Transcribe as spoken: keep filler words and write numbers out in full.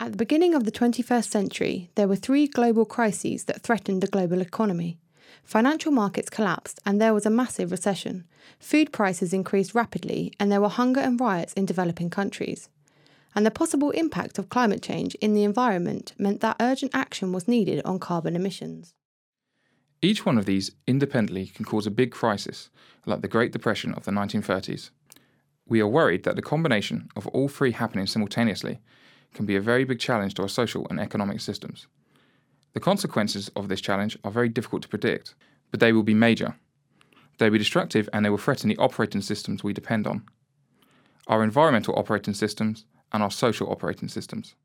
At the beginning of the twenty-first century, there were three global crises that threatened the global economy. Financial markets collapsed and there was a massive recession. Food prices increased rapidly and there were hunger and riots in developing countries. And the possible impact of climate change in the environment meant that urgent action was needed on carbon emissions. Each one of these independently can cause a big crisis, like the Great Depression of the nineteen thirties. We are worried that the combination of all three happening simultaneously can be a very big challenge to our social and economic systems. The consequences of this challenge are very difficult to predict, but they will be major. They will be destructive and they will threaten the operating systems we depend on, our environmental operating systems and our social operating systems.